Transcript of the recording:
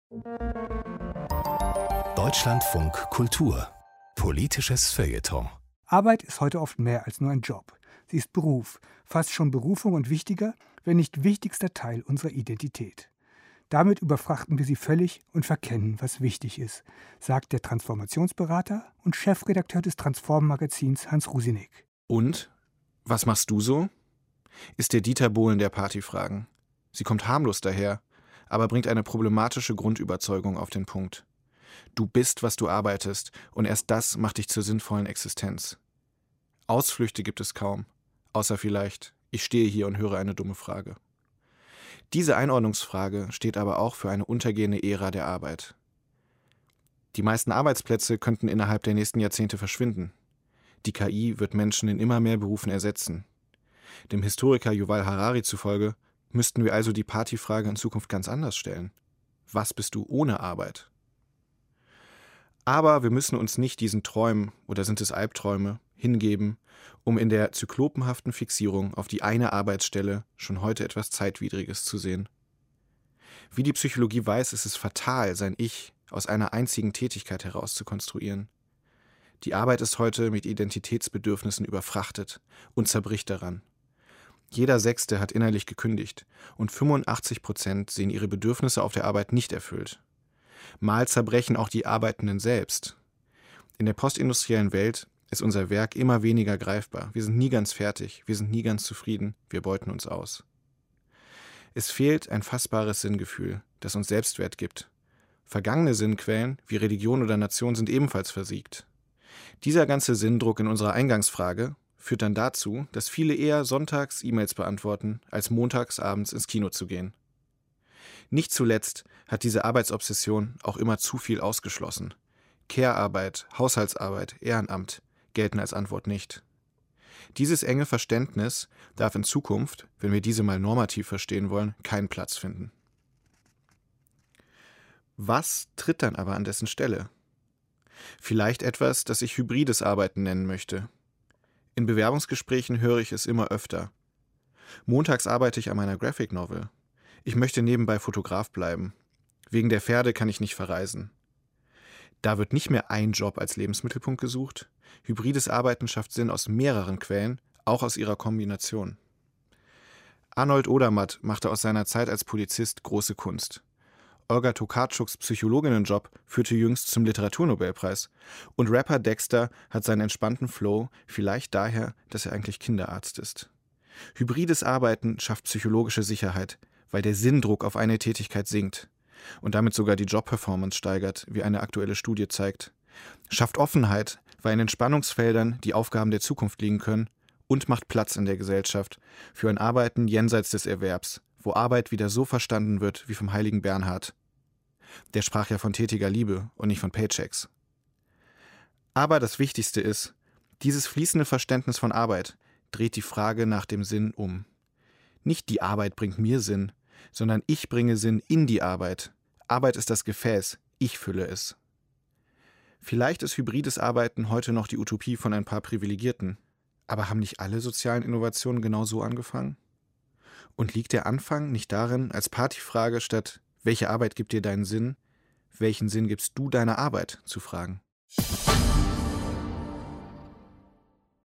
Deutschlandfunk Kultur. Politisches Feuilleton. Arbeit ist heute oft mehr als nur ein Job. Sie ist Beruf, fast schon Berufung und wichtiger, wenn nicht wichtigster Teil unserer Identität. Damit überfrachten wir sie völlig und verkennen, was wichtig ist, sagt der Transformationsberater und Chefredakteur des Transform-Magazins Hans Rusinek. Und? Was machst du so? Ist der Dieter Bohlen der Partyfragen. Sie kommt harmlos daher, aber bringt eine problematische Grundüberzeugung auf den Punkt. Du bist, was du arbeitest, und erst das macht dich zur sinnvollen Existenz. Ausflüchte gibt es kaum, außer vielleicht, ich stehe hier und höre eine dumme Frage. Diese Einordnungsfrage steht aber auch für eine untergehende Ära der Arbeit. Die meisten Arbeitsplätze könnten innerhalb der nächsten Jahrzehnte verschwinden. Die KI wird Menschen in immer mehr Berufen ersetzen. Dem Historiker Yuval Harari zufolge müssten wir also die Partyfrage in Zukunft ganz anders stellen. Was bist du ohne Arbeit? Aber wir müssen uns nicht diesen Träumen, oder sind es Albträume, hingeben, um in der zyklopenhaften Fixierung auf die eine Arbeitsstelle schon heute etwas Zeitwidriges zu sehen. Wie die Psychologie weiß, ist es fatal, sein Ich aus einer einzigen Tätigkeit heraus zu konstruieren. Die Arbeit ist heute mit Identitätsbedürfnissen überfrachtet und zerbricht daran. Jeder Sechste hat innerlich gekündigt und 85% sehen ihre Bedürfnisse auf der Arbeit nicht erfüllt. Mal zerbrechen auch die Arbeitenden selbst. In der postindustriellen Welt ist unser Werk immer weniger greifbar. Wir sind nie ganz fertig, wir sind nie ganz zufrieden, wir beuten uns aus. Es fehlt ein fassbares Sinngefühl, das uns Selbstwert gibt. Vergangene Sinnquellen, wie Religion oder Nation, sind ebenfalls versiegt. Dieser ganze Sinndruck in unserer Eingangsfrage führt dann dazu, dass viele eher sonntags E-Mails beantworten, als montags abends ins Kino zu gehen. Nicht zuletzt hat diese Arbeitsobsession auch immer zu viel ausgeschlossen. Care-Arbeit, Haushaltsarbeit, Ehrenamt gelten als Antwort nicht. Dieses enge Verständnis darf in Zukunft, wenn wir diese mal normativ verstehen wollen, keinen Platz finden. Was tritt dann aber an dessen Stelle? Vielleicht etwas, das ich hybrides Arbeiten nennen möchte. In Bewerbungsgesprächen höre ich es immer öfter. Montags arbeite ich an meiner Graphic Novel. Ich möchte nebenbei Fotograf bleiben. Wegen der Pferde kann ich nicht verreisen. Da wird nicht mehr ein Job als Lebensmittelpunkt gesucht. Hybrides Arbeiten schafft Sinn aus mehreren Quellen, auch aus ihrer Kombination. Arnold Odermatt machte aus seiner Zeit als Polizist große Kunst. Olga Tokarczuks Psychologinnenjob führte jüngst zum Literaturnobelpreis. Und Rapper Dexter hat seinen entspannten Flow vielleicht daher, dass er eigentlich Kinderarzt ist. Hybrides Arbeiten schafft psychologische Sicherheit, weil der Sinndruck auf eine Tätigkeit sinkt und damit sogar die Jobperformance steigert, wie eine aktuelle Studie zeigt. Schafft Offenheit, weil in den Spannungsfeldern die Aufgaben der Zukunft liegen können, und macht Platz in der Gesellschaft für ein Arbeiten jenseits des Erwerbs, wo Arbeit wieder so verstanden wird wie vom heiligen Bernhard. Der sprach ja von tätiger Liebe und nicht von Paychecks. Aber das Wichtigste ist, dieses fließende Verständnis von Arbeit dreht die Frage nach dem Sinn um. Nicht die Arbeit bringt mir Sinn, sondern ich bringe Sinn in die Arbeit. Arbeit ist das Gefäß, ich fülle es. Vielleicht ist hybrides Arbeiten heute noch die Utopie von ein paar Privilegierten. Aber haben nicht alle sozialen Innovationen genau so angefangen? Und liegt der Anfang nicht darin, als Partyfrage statt welche Arbeit gibt dir deinen Sinn, welchen Sinn gibst du deiner Arbeit, zu fragen?